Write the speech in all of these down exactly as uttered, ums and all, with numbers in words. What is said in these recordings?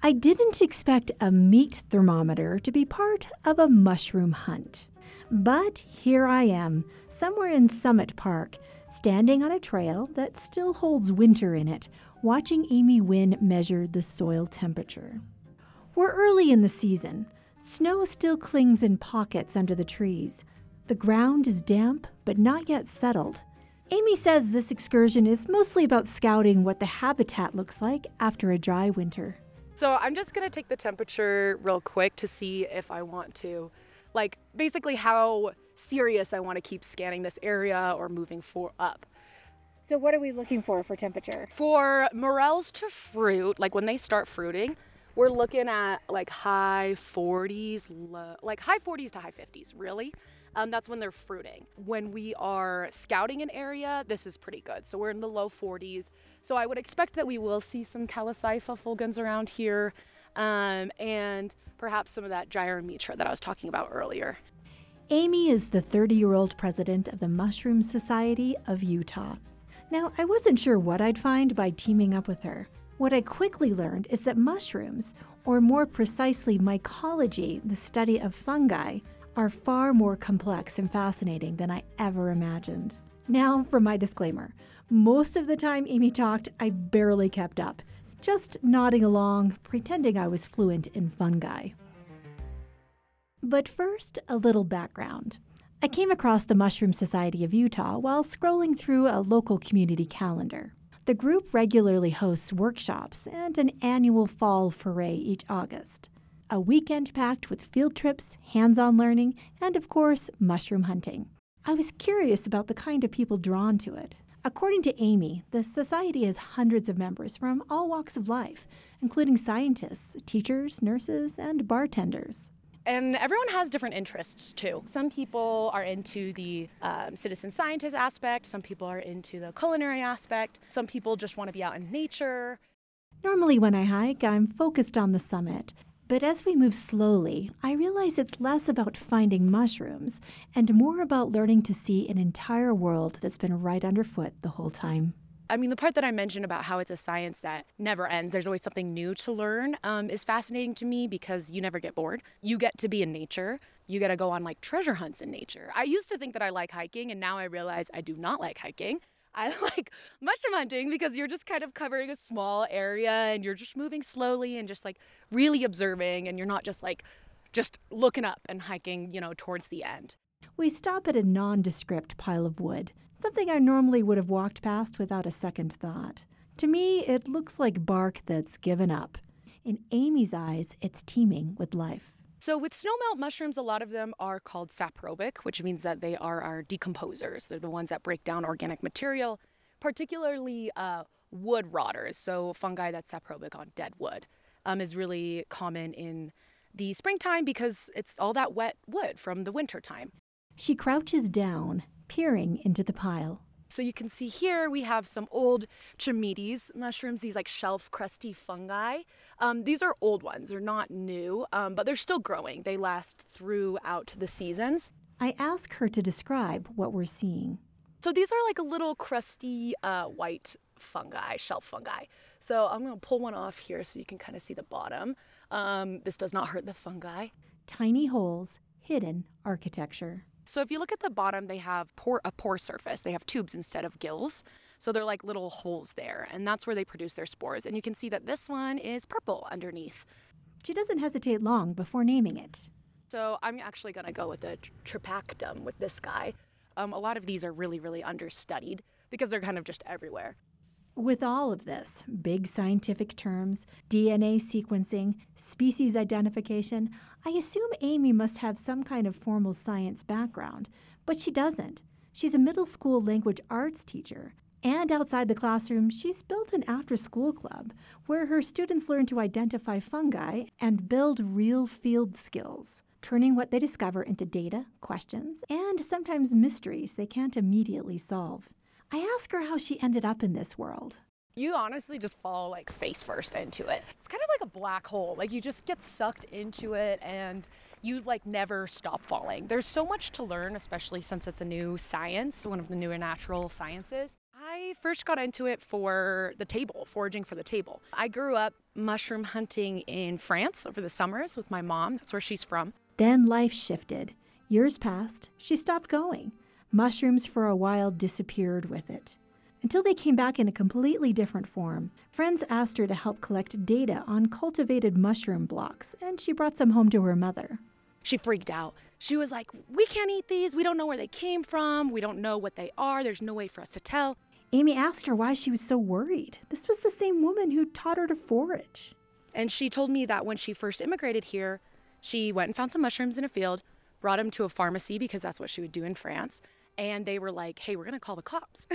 I didn't expect a meat thermometer to be part of a mushroom hunt. But here I am, somewhere in Summit Park, standing on a trail that still holds winter in it, watching Amy Wynn measure the soil temperature. We're early in the season. Snow still clings in pockets under the trees. The ground is damp, but not yet settled. Amy says this excursion is mostly about scouting what the habitat looks like after a dry winter. So I'm just gonna take the temperature real quick to see if I want to, like basically how serious I want to keep scanning this area or moving for up. So what are we looking for for temperature? For morels to fruit, like when they start fruiting, we're looking at like high forties, low, like high forties to high fifties, really. Um, that's when they're fruiting. When we are scouting an area, this is pretty good. So we're in the low forties. So I would expect that we will see some Calocypha fulgens around here, um, and perhaps some of that Gyrometra that I was talking about earlier. Amy is the thirty-year-old president of the Mushroom Society of Utah. Now, I wasn't sure what I'd find by teaming up with her. What I quickly learned is that mushrooms, or more precisely mycology, the study of fungi, are far more complex and fascinating than I ever imagined. Now for my disclaimer. Most of the time Amy talked, I barely kept up, just nodding along, pretending I was fluent in fungi. But first, a little background. I came across the Mushroom Society of Utah while scrolling through a local community calendar. The group regularly hosts workshops and an annual fall foray each August. A weekend packed with field trips, hands-on learning, and of course, mushroom hunting. I was curious about the kind of people drawn to it. According to Amy, the society has hundreds of members from all walks of life, including scientists, teachers, nurses, and bartenders. And everyone has different interests too. Some people are into the um, citizen scientist aspect, some people are into the culinary aspect, some people just want to be out in nature. Normally when I hike, I'm focused on the summit. But as we move slowly, I realize it's less about finding mushrooms and more about learning to see an entire world that's been right underfoot the whole time. I mean, the part that I mentioned about how it's a science that never ends, there's always something new to learn, um, is fascinating to me because you never get bored. You get to be in nature. You get to go on like treasure hunts in nature. I used to think that I like hiking, and now I realize I do not like hiking. I like mushroom hunting because you're just kind of covering a small area and you're just moving slowly and just like really observing, and you're not just like just looking up and hiking, you know, towards the end. We stop at a nondescript pile of wood, something I normally would have walked past without a second thought. To me, it looks like bark that's given up. In Amy's eyes, it's teeming with life. So with snowmelt mushrooms, a lot of them are called saprobic, which means that they are our decomposers. They're the ones that break down organic material, particularly uh, wood rotters. So fungi that's saprobic on dead wood um, is really common in the springtime because it's all that wet wood from the winter time. She crouches down, peering into the pile. So you can see here we have some old Chamaetes mushrooms, these like shelf crusty fungi. Um, these are old ones, they're not new, um, but they're still growing. They last throughout the seasons. I ask her to describe what we're seeing. So these are like a little crusty uh, white fungi, shelf fungi. So I'm gonna pull one off here so you can kind of see the bottom. Um, this does not hurt the fungi. Tiny holes, hidden architecture. So if you look at the bottom, they have pore, a pore surface. They have tubes instead of gills. So they're like little holes there, and that's where they produce their spores. And you can see that this one is purple underneath. She doesn't hesitate long before naming it. So I'm actually going to go with the Tripactum with this guy. Um, a lot of these are really, really understudied because they're kind of just everywhere. With all of this, big scientific terms, D N A sequencing, species identification, I assume Amy must have some kind of formal science background, but she doesn't. She's a middle school language arts teacher, and outside the classroom, she's built an after-school club where her students learn to identify fungi and build real field skills, turning what they discover into data, questions, and sometimes mysteries they can't immediately solve. I ask her how she ended up in this world. You honestly just fall like face first into it. It's kind of like a black hole. Like you just get sucked into it and you like never stop falling. There's so much to learn, especially since it's a new science, one of the newer natural sciences. I I first got into it for the table, foraging for the table. I grew up mushroom hunting in France over the summers with my mom. That's where she's from. Then life shifted. Years passed. She stopped going. Mushrooms for a while disappeared with it. Until they came back in a completely different form. Friends asked her to help collect data on cultivated mushroom blocks, and she brought some home to her mother. She freaked out. She was like, we can't eat these. We don't know where they came from. We don't know what they are. There's no way for us to tell. Amy asked her why she was so worried. This was the same woman who taught her to forage. And she told me that when she first immigrated here, she went and found some mushrooms in a field, brought them to a pharmacy because that's what she would do in France. And they were like, hey, we're going to call the cops.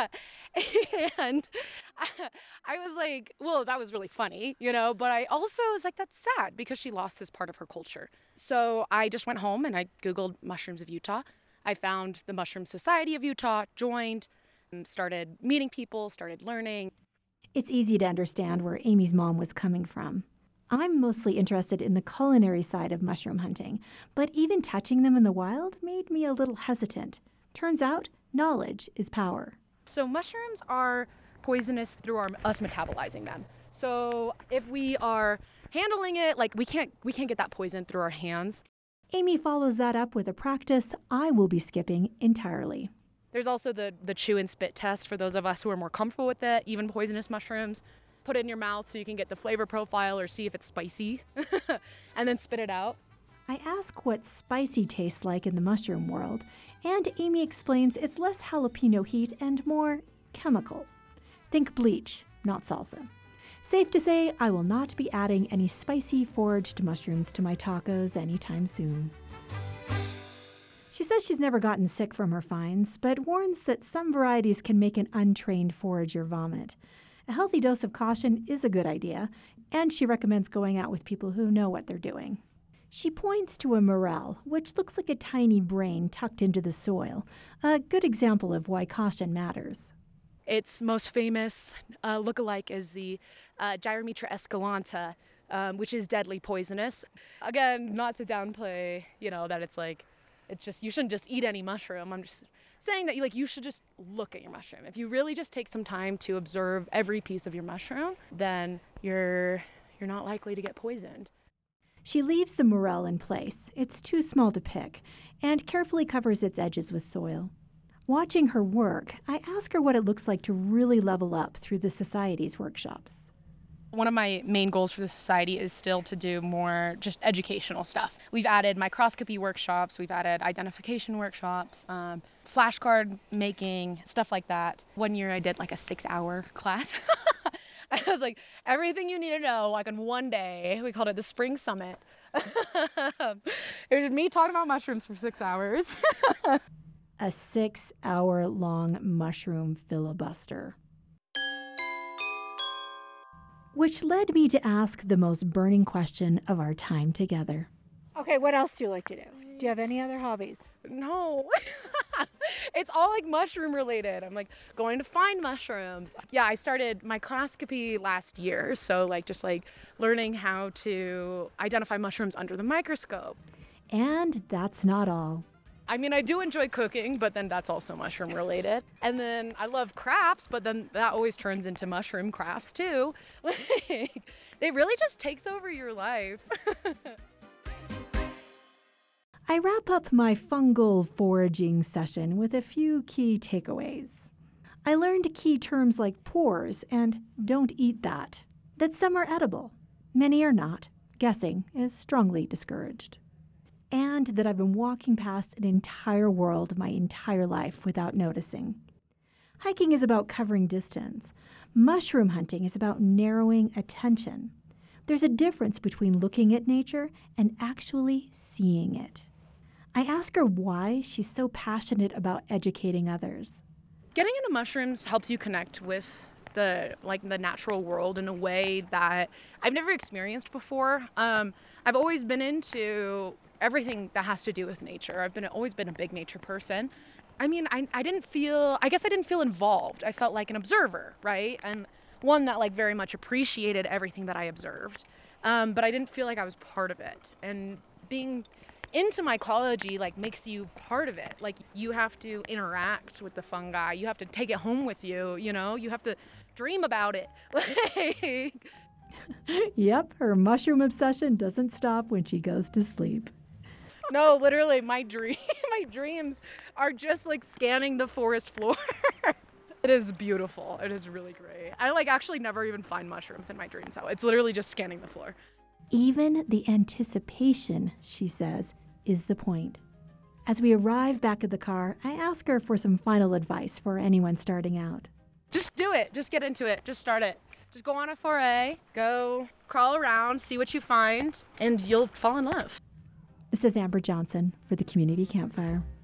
And I, I was like, well, that was really funny, you know, but I also was like, that's sad because she lost this part of her culture. So I just went home and I Googled mushrooms of Utah. I found the Mushroom Society of Utah, joined, and started meeting people, started learning. It's easy to understand where Amy's mom was coming from. I'm mostly interested in the culinary side of mushroom hunting, but even touching them in the wild made me a little hesitant. Turns out, knowledge is power. So mushrooms are poisonous through our, us metabolizing them. So if we are handling it, like we can't we can't get that poison through our hands. Amy follows that up with a practice I will be skipping entirely. There's also the, the chew and spit test for those of us who are more comfortable with it, even poisonous mushrooms. Put it in your mouth so you can get the flavor profile or see if it's spicy, and then spit it out. I ask what spicy tastes like in the mushroom world, and Amy explains it's less jalapeno heat and more chemical. Think bleach, not salsa. Safe to say, I will not be adding any spicy foraged mushrooms to my tacos anytime soon. She says she's never gotten sick from her finds, but warns that some varieties can make an untrained forager vomit. A healthy dose of caution is a good idea, and she recommends going out with people who know what they're doing. She points to a morel, which looks like a tiny brain tucked into the soil, a good example of why caution matters. Its most famous uh, lookalike is the uh, Gyromitra escalanta, um, which is deadly poisonous. Again, not to downplay, you know, that it's like, it's just, you shouldn't just eat any mushroom. I'm just saying that you like you should just look at your mushroom. If you really just take some time to observe every piece of your mushroom, then you're you're not likely to get poisoned. She leaves the morel in place. It's too small to pick, and carefully covers its edges with soil. Watching her work, I ask her what it looks like to really level up through the Society's workshops. One of my main goals for the Society is still to do more just educational stuff. We've added microscopy workshops, we've added identification workshops, um, flashcard making, stuff like that. One year I did like a six-hour class. I was like, everything you need to know, like in one day. We called it the Spring Summit. It was me talking about mushrooms for six hours. A six-hour-long mushroom filibuster. Which led me to ask the most burning question of our time together. Okay, what else do you like to do? Do you have any other hobbies? No. It's all like mushroom related. I'm like going to find mushrooms. Yeah, I started microscopy last year. So like just like learning how to identify mushrooms under the microscope. And that's not all. I mean, I do enjoy cooking, but then that's also mushroom related. And then I love crafts, but then that always turns into mushroom crafts too. Like, it really just takes over your life. I wrap up my fungal foraging session with a few key takeaways. I learned key terms like pores and don't eat that, that some are edible, many are not. Guessing is strongly discouraged. And that I've been walking past an entire world my entire life without noticing. Hiking is about covering distance. Mushroom hunting is about narrowing attention. There's a difference between looking at nature and actually seeing it. I ask her why she's so passionate about educating others. Getting into mushrooms helps you connect with the like the natural world in a way that I've never experienced before. Um, I've always been into everything that has to do with nature. I've been always been a big nature person. I mean, I I didn't feel, I guess I didn't feel involved. I felt like an observer, right? And one that like very much appreciated everything that I observed. Um, but I didn't feel like I was part of it. And being, into mycology like makes you part of it. Like you have to interact with the fungi. You have to take it home with you, you know? You have to dream about it. Like Yep, her mushroom obsession doesn't stop when she goes to sleep. No, literally my dream my dreams are just like scanning the forest floor. It is beautiful. It is really great. I like actually never even find mushrooms in my dreams. It's literally just scanning the floor. Even the anticipation, she says, is the point. As we arrive back at the car, I ask her for some final advice for anyone starting out. Just do it. Just get into it. Just start it. Just go on a foray, go crawl around, see what you find, and you'll fall in love. This is Amber Johnson for the Community Campfire.